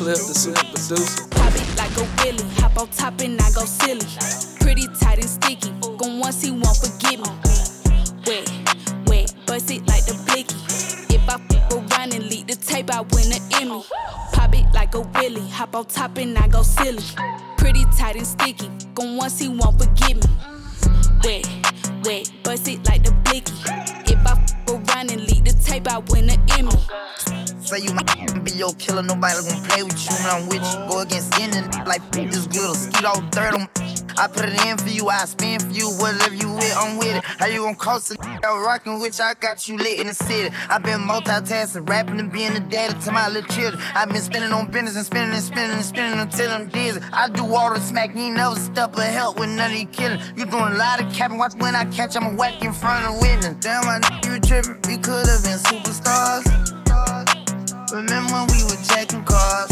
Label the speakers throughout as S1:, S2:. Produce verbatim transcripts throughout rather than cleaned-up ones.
S1: Slip the slip producer.
S2: Pop it like a willy, hop on top and I go silly. Pretty tight and sticky, gon' once he won't forgive me. Wet, wet, bust it like the blicky. If I f around and leak the tape, I win an Emmy. Pop it like a willy, hop on top and I go silly. Pretty tight and sticky, gon' once he won't forgive me. Wet, wet, bust it like the blicky. If I f around and leak the tape, I win an Emmy.
S3: Say you might be your killer, nobody gonna play with you when I'm with you. Go against any like this good, skeet all dirt on. I put it in for you, I spin for you, whatever you with, I'm with it. How you gon' cost it? I'm rockin' with you, I got you lit in the city. I been multitasking, rapping and being a daddy to my little children. I been spinning on business and spinning and spinning and spinning until I'm dizzy. I do all the smack, you ain't never step or help with none of you kidding. You doing a lot of capping, watch when I catch, I'ma whack in front of witness. Damn, my n***, you trippin', we could've been superstars. Remember when we were checking cars?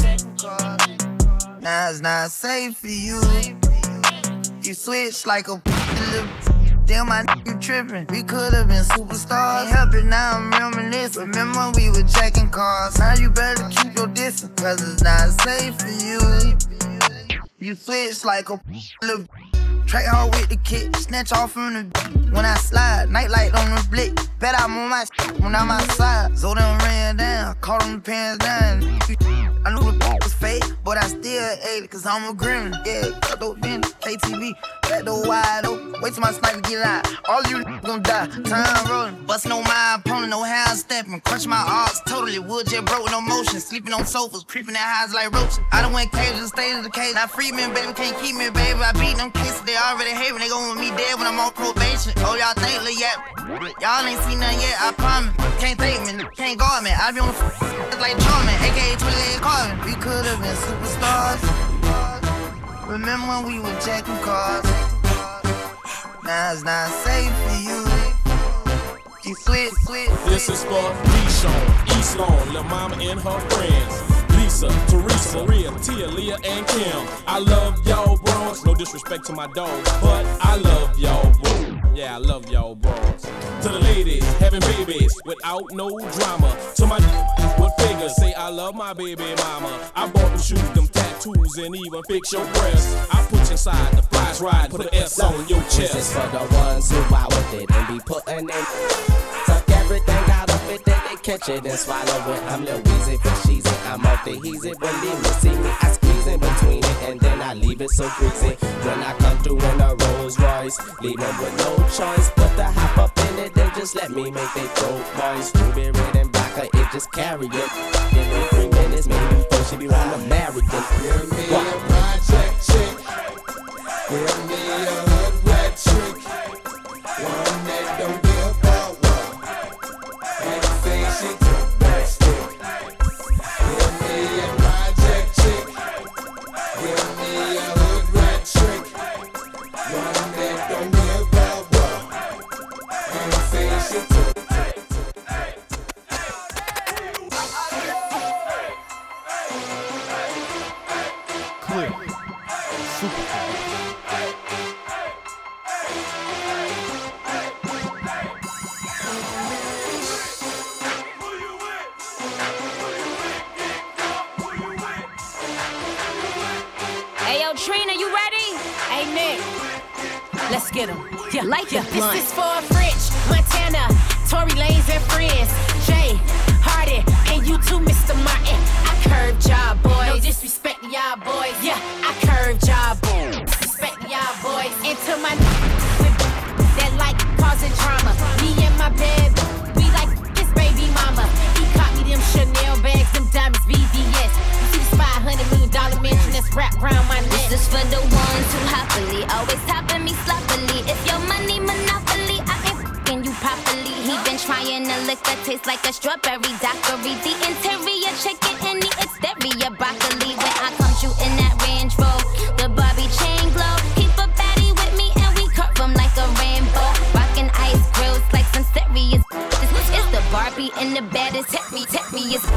S3: Now it's not safe for you. You switch like a damn, my n***, you trippin'. We could've been superstars. Ain't help it, now I'm reminiscing. Remember when we were checking cars? Now you better keep your distance, cause it's not safe for you. You switch like a track hard with the kick, snatch off from the when I slide, nightlight on the blick. Bet I'm on my shit when I'm outside. So them ran down, caught them pants down. I knew the was fake, but I still ate it, cause I'm a gremlin. Yeah, cut those bins, K T V, back door wide open. Wait till my sniper get out. All you gon' die. Time rolling, bustin' on my opponent, no how I'm stepping. Crunch my arms totally, wood jet broke, no motion. Sleeping on sofas, creeping at highs like roaches. I done went cages and stayed in the cage. Now free me, baby, can't keep me, baby. I beat them cases, they already hate me. They gon' want me dead when I'm on probation. Oh, y'all think, look, yeah. Y'all ain't seen nothing yet, I promise. Can't take me, can't guard me. I be on the f like Charmin, A K A twenty-eight Carvin. We could've been superstars. Remember when we were checking cars? Now it's not safe for you. You switch, switch.
S4: This is for Deshaun, East Lawn, Lil' Mama and her friends. Lisa, Teresa, Maria, Tia, Leah, and Kim. I love y'all bros. No disrespect to my dogs, but I love y'all bros. Yeah, I love y'all bros. To the ladies having babies without no drama. To my with figures say I love my baby mama. I bought them shoes, them tattoos, and even fix your breasts. I put you inside the flies ride, put an S on your chest.
S5: This is for the ones who out with it and be putting in. Tuck everything out of it, then they catch it and swallow it. I'm Lil Weezy for cheesy. I'm off the heezy. When they see me, I squeeze in between it and then I leave it so greasy. When I come through in a Rolls Royce, leave them with no choice but to hop up in it and just let me make they throat boys. Ruby red and black, it just carry it. Give me three minutes, maybe before she be round to marry it.
S6: Give me a project chick. Give me a hood rat trick. One that don't give a what. And say she took that stick. Give me a project chick. Give me a hood rat trick. One that don't give a what. And say she took that stick.
S7: Clear. Super cool.
S2: Hey, yo, Trina, you ready? Hey, Nick. Let's get him. Yeah, like yeah. This is for French, Montana, Tory Lanez and friends. Jay, Hardy, and you too, Mister Martin. I curved y'all boys. No disrespect to y'all boys. Yeah, I curved y'all boys. Respect to y'all boys. Into my that like causing drama. Me and my bed, we like this baby mama. He caught me them Chanel bags, them diamonds, V V S. You see this five hundred million dollar mansion that's wrapped around my neck.
S8: This is for the ones who happily always topping me sloppily. If your money monopoly, I ain't f***ing you properly. He been trying to lick that taste like a strawberry daiquiri. The interior chicken and the exterior broccoli. When I come shooting that Range Rover, the Barbie chain glow. Keep a baddie with me and we curve them like a rainbow. Rockin' ice grills like some serious. It's the Barbie and the baddest. Hit me, hit me, it's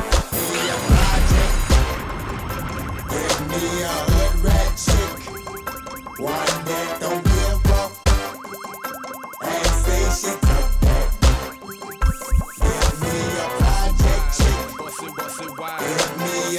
S6: Give me a hood rat chick. One that don't give up. And say she took that. Give me a project chick. Give me a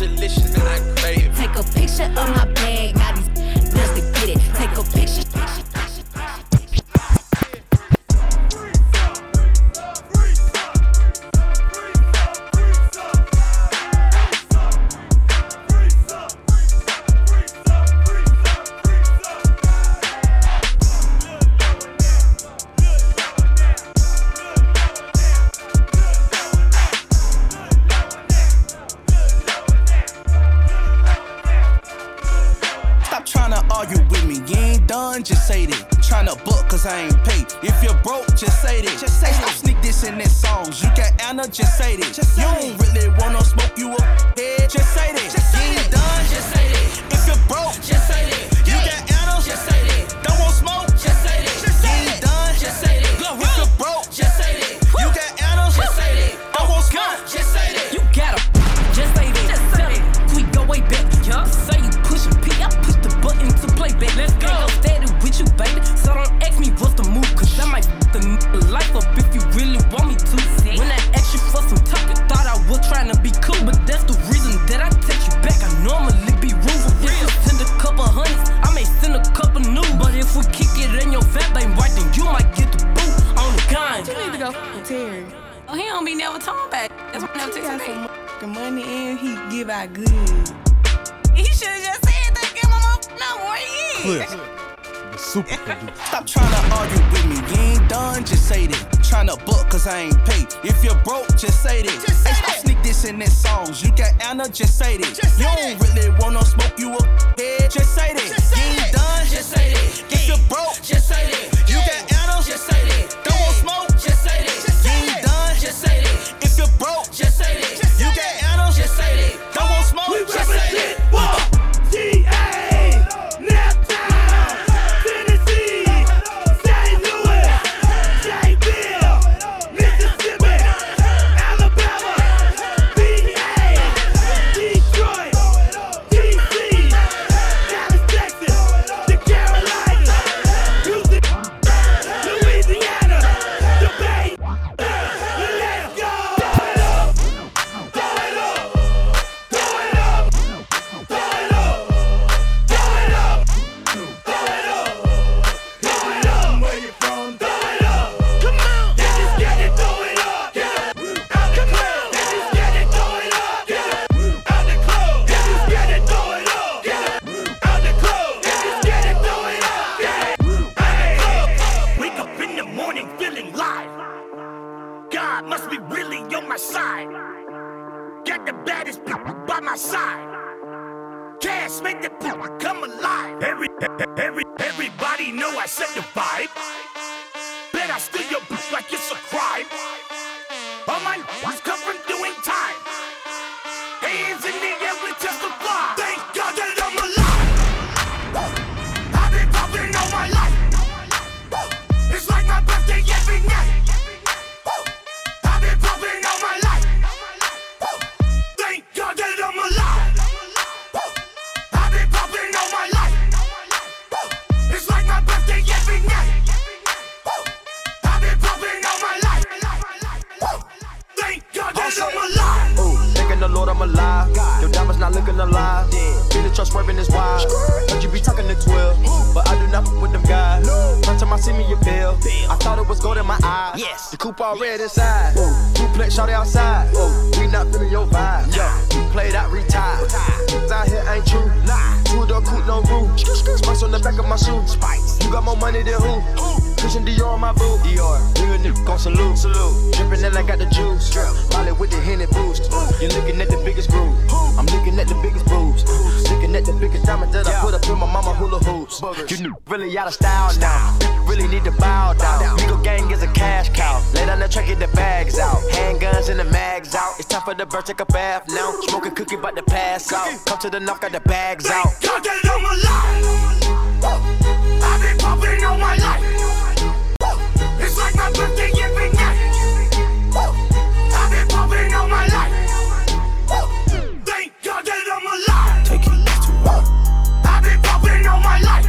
S9: delicious and I crave.
S2: Take a picture of my bag, now these bills to get it. Take a picture.
S10: Just say that. Tryna book cause I ain't paid. If you're broke, just say that. Just say hey, stop sneak this in this songs. You got Anna, just say that. Just say you don't that. Really wanna smoke you up head. Just say that. Just say you ain't that. Done, just say that. If you're broke, just say that. You yeah. got Anna, just say that. Don't want smoke, just say that. Just say you ain't done, just say that. Look, if you're broke, just say that. You got Anna, just say that. Don't want smoke, just say that. You got her, just say that. Just say that. We go way back. Yeah. Say you pushing P, I push the button to play back. Let's go. Steady with you, baby. So don't ask me what's the move, cause I might f*** the life up if you really want me to. When I asked you for some talking, thought I was trying to be cool, but that's the reason that I text you back. I normally be rude. If you send a couple hundreds, I may send a couple new. But if we kick it in your fat ain't right, then you might get the boot on the gun.
S11: You need to go f***ing Terry.
S2: Oh, he don't be never talking back. That's why never texting me.
S11: Some money and he give out good.
S2: He should've just said that. Give him a number. He is.
S10: Super Stop trying to argue with me, you ain't done, just say that. Tryna book cause I ain't paid. If you're broke, just say that. Just say hey, stop sneak this in this songs. You got Anna, just say that. Just you don't that. Really wanna smoke you up head. Just say that. Just you ain't that. Done, just say that. If you're broke, just say that. You got Anna, just say that. Don't want smoke, just say that. Just you ain't done, just say that. If you're broke, just say that. You got Anna, just say that. Don't want smoke, just say that.
S12: G A Naptown, Tennessee, Saint Louis, J-Ville, Mississippi, Alabama, B A, Detroit, D C, Dallas, Texas, the Carolinas, Houston, Louisiana, the Bay. Let's go! Throw it up, throw it up, throw it up. Every, everybody know I set the vibe. Bet I steal your bitch like it's a crime. All my niggas come from doing time. Hands in the air, we testify. Thank God that I'm alive. I've been popping all my life. It's like my birthday every night. I've been popping all my life. Thank God that I'm alive. I've been popping all my life. It's like my birthday every night. I've been popping all my life. Thank God that I'm alive.
S13: Ooh, thanking the Lord I'm alive. Your diamonds not looking alive. Feel the trust swerving is wild. Heard you be talking to twelve, but I do not fuck with them guys. First time I see me, you pale. I thought it was gold in my eyes. Yes. The coupe all red inside. Duplex shawty outside. We not feeling your vibe. You played out, retired. Out here ain't true. Two door coupe, no roof. Spice on the back of my shoe. You got more money than who? Christian Dior on my boot. Dior. Real nigga gon' salute. Salute. Drippin' in, I got the juice. Molly with the Henny boost. You looking at the biggest groove. I'm looking at the biggest boobs. Looking at the biggest diamond that I put up in my mama hula hoops. You really out of style now. Really need to bow down. Legal gang is a cash cow. Lay down the track, get the bags out. Handguns and the mags out. It's time for the bird, take a bath now. Smoking cookie, about to pass out. Come to the knock, got the bags out.
S12: God that I'm alive. I've been popping all my life. It's like my birthday every night. I've been popping all my life. Thank God that I'm alive.
S10: Take it too long.
S12: I've been popping all my life.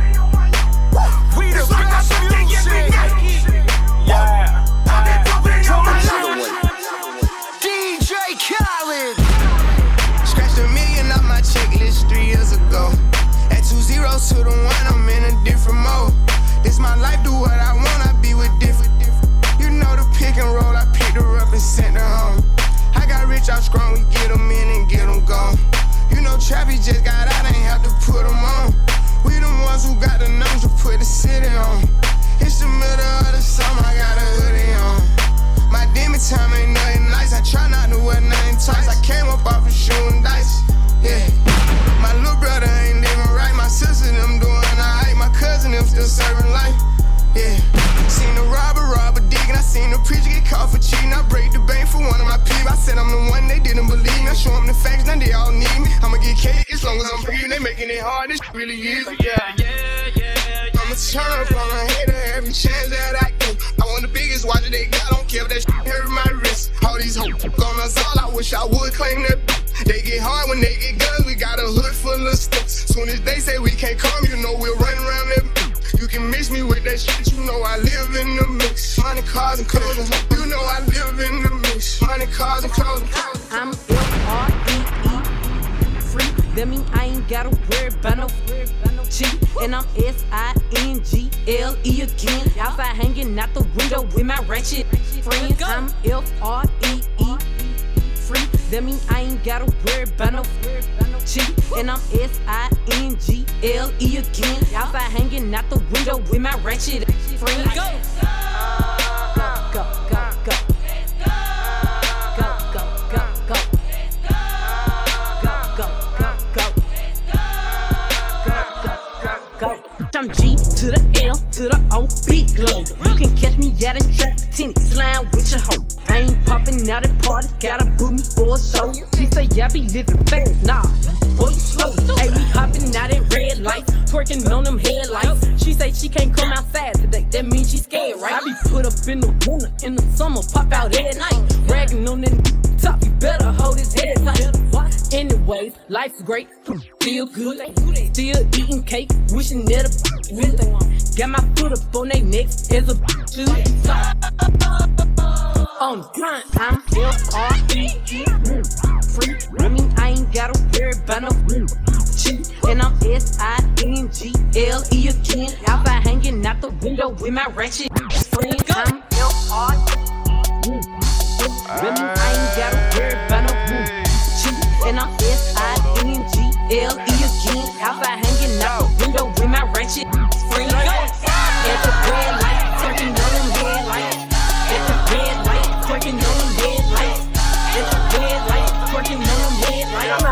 S12: It's like my birthday every night.
S13: Yeah.
S12: I've been popping all my life.
S13: D J Khaled. Scratch the million
S9: close to the one, I'm in a different mode. This my life, do what I want, I be with different. You know the pick and roll, I picked her up and sent her home. I got rich out strong, we get them in and get them gone. You know Trappy just got out, ain't have to put them on. We the ones who got the numbers to put the city on. It's the middle of the summer, I got a hoodie on. My demon time ain't nothing nice, I try not to wear nothing tight. I came up off of shooting dice, yeah. My little brother ain't living right, my sister them doing alright. My cousin them still serving life, yeah. Seen the robber, robber digging, I seen the preacher get caught for cheating. I break the bank for one of my peeps, I said I'm the one, they didn't believe me. I show them the facts, now they all need me. I'ma get cake as long as I'm breathing, they making it hard, this really easy, yeah, yeah, yeah. I'ma turn up on a hater every chance that I get. I want the biggest watch they got, don't care if that shit hurt my wrist. All these hoes on us all, I wish I would claim that. They get hard when they get guns, we got a hood full of sticks. Soon as they say we can't come, you know we'll run around that. You can mix me with that shit, you know I live in the mix. Money, cars, and clothes, you know I live in the mix. Money, cars, and clothes.
S14: I'm F R E E, free. That mean I ain't gotta worry about no cheat. And I'm S I N G L E again. Outside hanging out the window with my ratchet friends. I'm F R E E, free. That mean I ain't gotta worry about no cheat. And I'm S I N G L E again. Outside hanging out the window with my ratchet friends. Go! Go, go, go, go. Go, go, go, go. Go, go, go, go. Go, go, go. I'm G to the L to the O, big glow. You can catch me at a track, tennis slime with your hoe. I ain't popping out at party, gotta book me for a show. She say, yeah, I be living fast, nah, boy, you slow. Hey, we hopping out at red lights, twerking on them headlights. She say she can't come outside today, that means she scared, right? I be put up in the winter, in the summer, pop out at night. Bragging on that top, you better hold his head tight. Anyways, life's great, feel good, still eating cake, wishing that a with. Got my foot up on they necks as a to on the grind, I'm F R E E, free. I mean, I ain't gotta worry about no cheat. And I'm S I N G L E again. Outside hanging out the window with my ratchet friends. I'm F R E E, I mean, I ain't gotta worry about no cheat. And I'm S I N G L E again. Outside hanging out the window with my ratchet friends. At the red light, turning on them red lights. At the red light. Twerking on them red lights. It's a red light. Twerking on them red lights.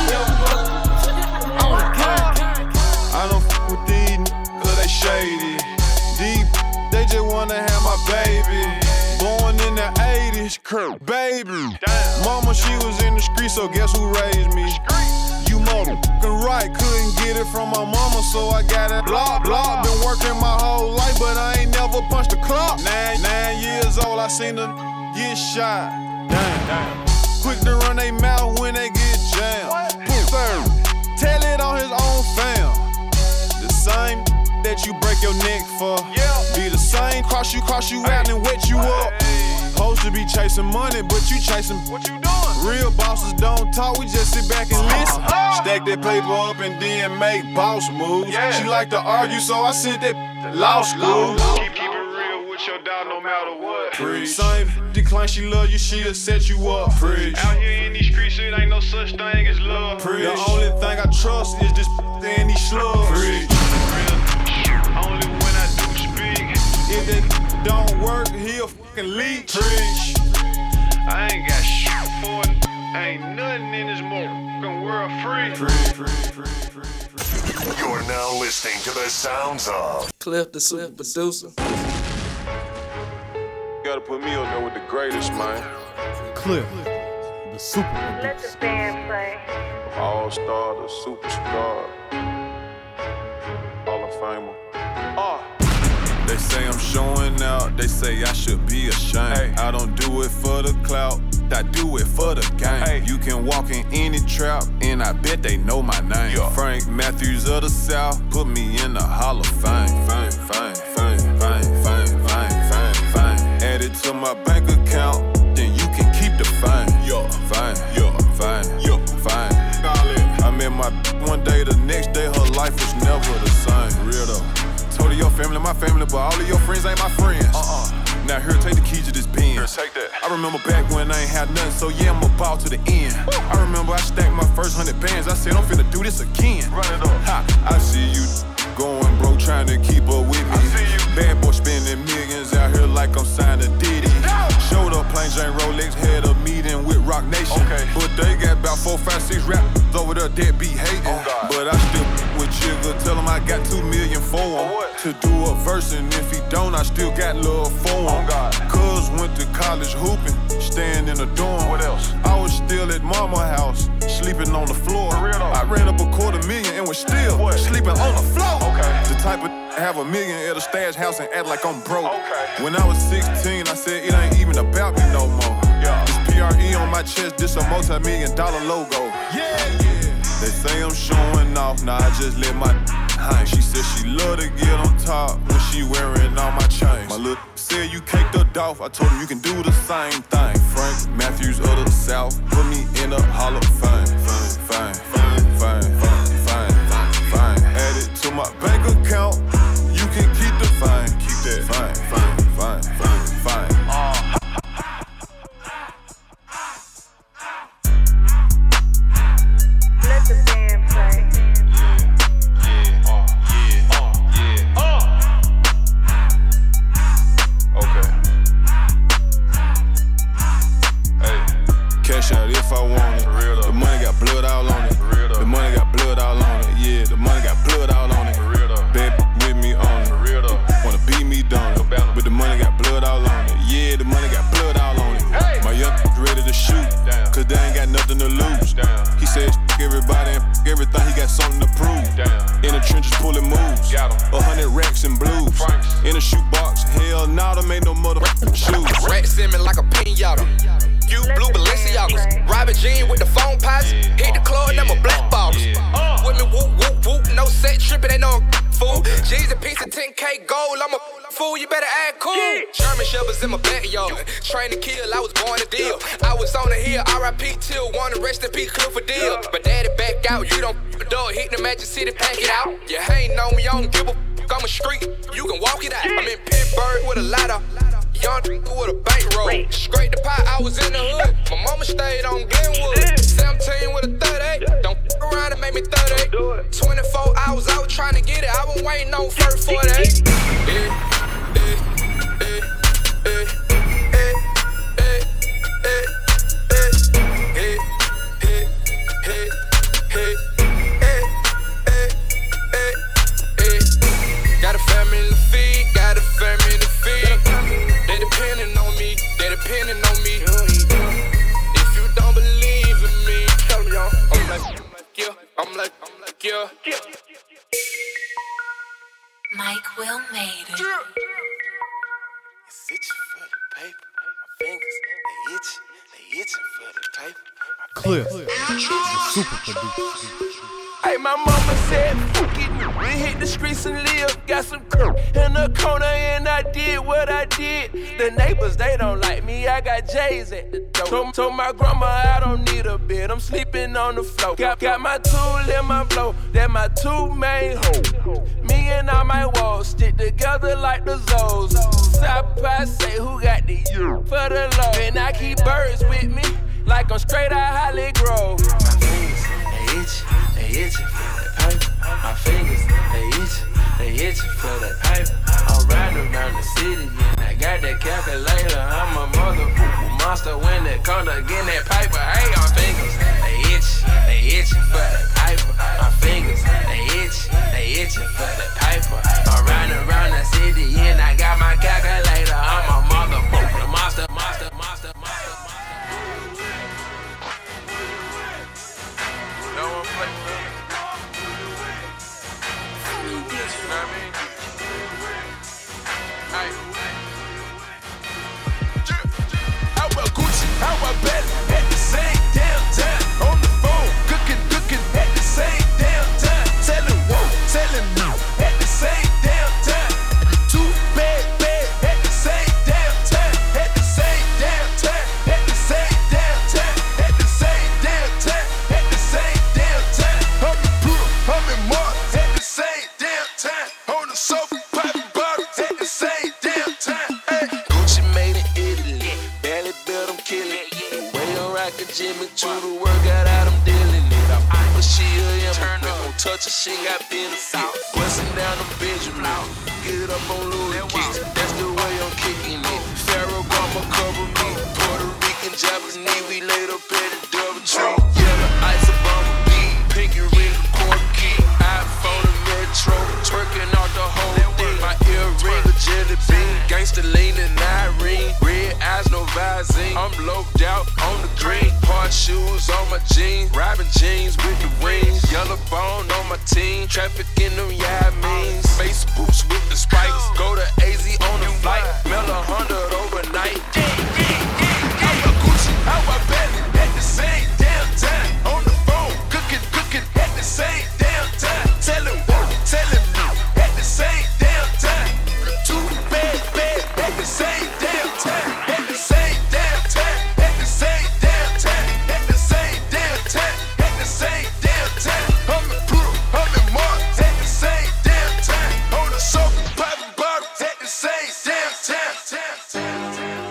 S14: On the gun.
S15: I don't f with these n- cause they shady. Deep, they just wanna have my baby. Born in the eighties, Kurt, baby. Damn. Mama, she was in the street, so guess who raised me? You motherfucking right, couldn't get it from my mama, so I got it. Blah, blah, been working my whole life, but I ain't never punched a clock. Nine, nine years old, I seen the get shot. Damn, damn. Quick to run they mouth when they get jammed. Sir, tell it on his own fam. The same that you break your neck for. Be the same, cross you, cross you out and wet you up. Supposed to be chasing money, but you chasing. What you doing? Real bosses don't talk, we just sit back and listen. Stack that paper up and then make boss moves. She like to argue, so I sent that to law school. Keep, keep it real with your dog no matter what. Preach. Same decline, she love you, she'll set you up. Preach. Out here in these streets, it ain't no such thing as love. Preach. The only thing I trust is this and these slugs. Preach. Only when I do speak. If that don't work, he'll fucking leech. Preach. I ain't got shit for it. Ain't nothing in this motherfucking world free. Free, free, free, free.
S16: You're now listening to the sounds of
S17: Cliff, the Swift producer.
S15: Gotta put me up there with the greatest, man.
S7: Cliff, the super producer.
S18: Let the band play.
S15: All-star, the superstar. Hall of Famer. Ah. They say I'm showing out, they say I should be ashamed. Hey. I don't do it for the clout, I do it for the game. Hey. You can walk in any trap, and I bet they know my name. Yeah. Frank Matthews of the South, put me in the Hall of Fame. Fame, fame, fame, fame, fame, fame, fame, fame. Add it to my bank account, then you can keep the fame. Yeah. Fame, yeah, fame, yeah, fame. I met my one day, the next day her life was never the my family, but all of your friends ain't my friends. Uh-uh. Now here, take the keys to this Benz. Here, take that. I remember back when I ain't had nothing, so yeah, I'm a ball to the end. Woo. I remember I stacked my first hundred bands. I said, I'm finna do this again. Run it up. Ha, I see you going broke, trying to keep up with me. I see you. Bad boy spending millions out here like I'm signed to Diddy. No. Showed up, plain Jane Rolex, had a meeting with Rock Nation. Okay. But they got about four, five, six rap over there that be hating. Oh, but I still with Jigga, tell him I got two million for him. Oh, to do a verse, and if he don't, I still got love for him. Oh, God. Cuz went to college hooping, staying in a dorm. What else? I was still at mama house, sleeping on the floor. For real though? I ran up a quarter million and was still what? Sleeping on the floor. Okay. The type of have a million at a stash house and act like I'm broke. Okay. When I was sixteen, I said it ain't even about me no more. Yeah. This P R E on my chest, this a multi-million dollar logo. Yeah, yeah. They say I'm showing off, nah, I just let my hang. She said she love to get on top when she wearing all my chains. My little said you caked her off, I told him you can do the same thing. Frank Matthews of the South, put me in the Hall of Fame. Fame, fame, fame, fame, fame, fame, fame. Add it to my bank account, you can keep the fine. Keep that fine, fine, fine, fine, fine. Uh.
S17: Let the band play.
S15: Yeah, uh, yeah, uh, yeah, uh. Okay. Hey, cash out if I want it. Real the money got blood all on it. Real the money got blood all on it. Yeah, the money got blood all on it. Real bad with me on it. Real wanna beat me down. But the money got blood all on it. Yeah, the money got blood all on it. Hey. My young ready to shoot, Damn. Cause they ain't got nothing to lose. Damn. He said f*** everybody and f*** everything, he got something to prove. Damn. In the trenches pulling moves, a hundred racks and blues. Franks. In a shoebox, hell nah, them ain't no motherfucking shoes.
S18: Rats in me like a pinata. You blue Balenciagas, Robert Jean with the phone pots. Yeah. Hit the club, them a black bottles. Yeah. Uh. With me whoop whoop whoop, no set tripping, ain't no fool. Okay. G's a piece of ten K gold, I'm a fool, you better act cool. Yeah. Sherman Shepherds in my backyard, train to kill, I was born to deal. I was on the hill, R I P till wanna rest in peace, Clifford Deal. But daddy back out, you don't f*** the door, hit the Magic City, pack it out. You ain't know me, I don't give a f***, I'm a street, you can walk it out. I'm in Pittsburgh with a ladder. Young with a bankroll. Scrape the pot, I was in the hood. My mama stayed on Glenwood. seventeen with a thirty-eight. Don't f around and make me thirty-eight. twenty-four hours, I was trying to get it. I been waiting on first forty-eight. Yeah, yeah, yeah, yeah, yeah, yeah, yeah. Got a family to feed, got a family to feed. They depending on me, they depending on me. If you don't believe in me, tell me I'm like, yeah, I'm like, I'm like, yeah.
S2: Mike Will made it.
S18: It's itching for the paper. My fingers, they itching, they itching for the paper.
S7: Cliff, the super producer.
S19: Hey, my mama said, fuck it, we hit the streets and live. Got some crew in the corner and I did what I did. The neighbors, they don't like me, I got J's at the door. Told, told my grandma I don't need a bed, I'm sleeping on the floor. Got, got my tool in my blow, that my two main hoes. Me and all my walls stick together like the Zoes. South Pie say who got the U for the low. And I keep birds with me, like I'm straight out Holly Grove.
S20: My fingers, they itch. They itching for that paper. My fingers, they itching, they itching for that paper. I'm riding around the city and I got that calculator. I'm a motherfucking monster when it comes to getting that paper. Hey, my fingers, they itching, they itching for that paper. My fingers, they itching, they itching for that paper. I'm riding around the city and I got my calculator. I'm a motherfucking monster, monster, monster, monster, monster.
S19: No one plays. You know what I mean? Hey. I wear Gucci, I wear Bentley at the same damn time. On the phone, cooking, cooking at culture, she got business sauce. Bustin' down them Benjamin, get up on Louis kicks. That's the way I'm kicking it. Pharaoh Gama cover me. Puerto Rican, Japanese, we laid up at the double tree. Yeah, the ice a bummer beat. Pinky ring, quarter key. iPhone and Metro, twerking out the whole thing. My earring a jelly bean. Gangsta leaning, Irene. Red eyes, no Visine. I'm loped out on the green. Hard shoes on my jeans. Robbing jeans with the wings. Yellow bone on my team. Traffic in them, yeah, means. Face boots with the spikes. Go to A Z on the flight. Mail a hundred overnight. How about Gucci? How about Bentley? At the same damn time. On the phone. Cooking, cooking at the same damn time. Tell him, tell him no. At the same damn time. Two bad, bad at the same damn time. At the same damn time. At the same damn time. At the same damn time. At the same damn time. I'm in Peru, I'm in Mars. At the same damn time. On the sofa, popping bottles. At the same damn time.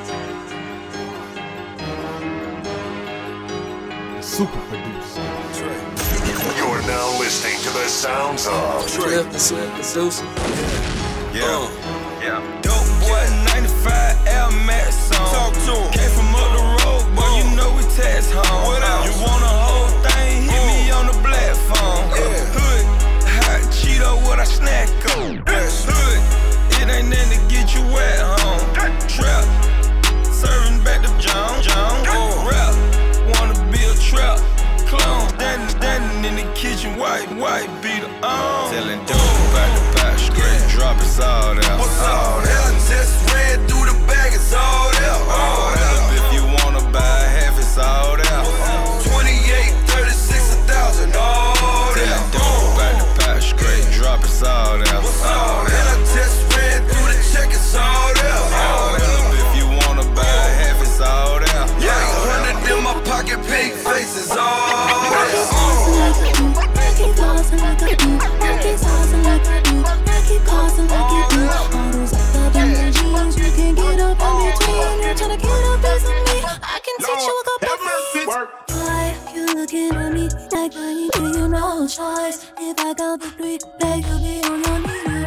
S7: Super produced.
S16: You're now listening to the sounds of
S19: Trip and Slip and Susan.
S21: Yeah. Yeah. Dope boy, ninety-five Air Max on. Talk to him. Came from up the road, boy, you know we tax home. What else? You want a whole thing? Hit me on the platform. Yeah. Hood, hot Cheeto, what I snack on. Yes. Hood, it ain't nothing to get you wet home. Trap, serving back to John, John. Oh. Rap, wanna be a trap clone. Standing, standing in the kitchen, white, white beater on. Telling dope about the back, straight drop it's all there. What's all there? Just ran through the bag, it's all there. All there. If you wanna buy half, it's all there. twenty-eight, thirty-six, a thousand, all there. Telling dope about the back, straight drop it's all there. What's all there? I just ran through the check, it's all there. All there. If you wanna buy half, it's all there. Yeah, hundred in my pocket, big faces, all there.
S22: I keep flossing like I do, I keep saucing like I do, I keep causing like you do. All those up in the jeans, you can get up in between. You're tryna get up piece of me, I can teach you a couple things. Why you looking at me like I ain't give you no choice? If I count to three, beg you be on your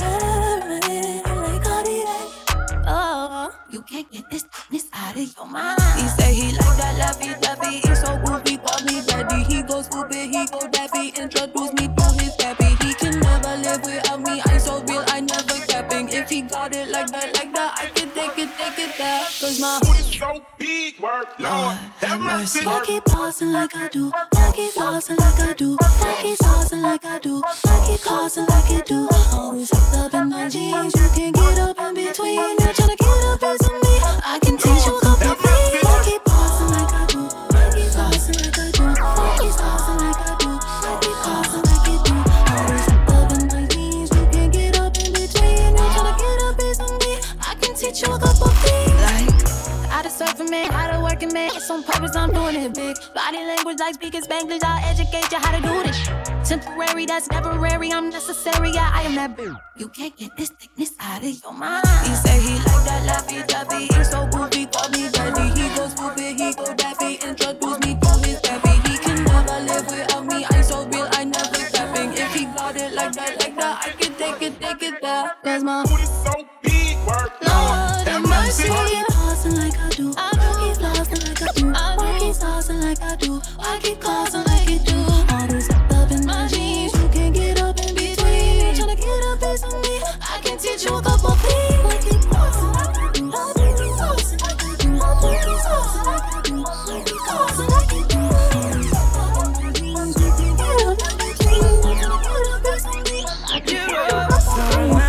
S22: knees. Like Cardi B. Oh, you can't get this thickness out of your mind. He say he like that laffy daffy, he's so goofy, call me daddy. He goes stupid, he go daffy, introduce me to his pappy. He can never live without me, I'm so real, I never capping. If he got it like that, like that, I can take it, take it there. Cause my foot is so big, work, Lord, have mercy. I keep pausing like I do, I keep flossing like I do, I keep saucing like I do, I keep causing like you do. Always up in my jeans, you can get up in between. You're tryna get up piece of me, I can teach you a couple things. I keep pausing like I do, I keep flossing like I do, I keep saucing like I do, I keep causing like you do. Always up in my jeans, you can get up in between. You're tryna get up piece of me, I can teach you a couple things. Like I deserve a man, how to work a man. It's on purpose, I'm doing it big. Body language like speaking Spanglish, I'll educate you how to do this. Temporary, that's temporary, I'm necessary, yeah, I am that bitch. You can't get this thickness out of your mind. He say he like that laffy daffy, he's so goofy, call me daddy. He goes stupid, he go daffy, introduce me to his pappy. He can never live without me, I'm so real, I never capping. If he got it like that, like that, I can take it, take it there. Cause my foot is so big, work, Lord, have mercy. I keep flossing like I do, I keep flossing like I do, I keep saucing like I do, I keep causing like you do. All those up in my jeans, you can get up in between. Tryna get up piece of me, I can teach you a couple things. I keep flossing like I do, I keep saucing like I do, I keep saucing like I do, I keep causing like you do. All those up in my jeans, you can get up in between. Tryna get up piece of me, I can teach you a couple things.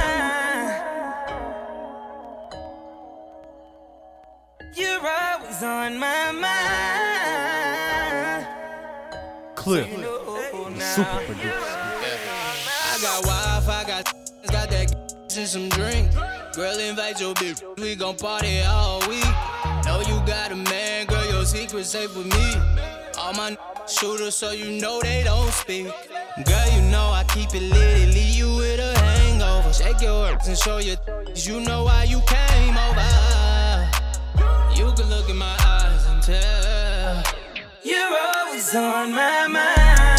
S21: You're always on my mind.
S7: Clip. Super produced.
S21: I got Wi-Fi, got got that and some drink. Girl, invite your bitch, we gon' party all week. Know you got a man, girl, your secret safe with me. All my shooters, so you know they don't speak. Girl, you know I keep it lit, leave you with a hangover. Shake your hips and show your th- you know why you came over. You can look in my eyes and tell you're always on my mind.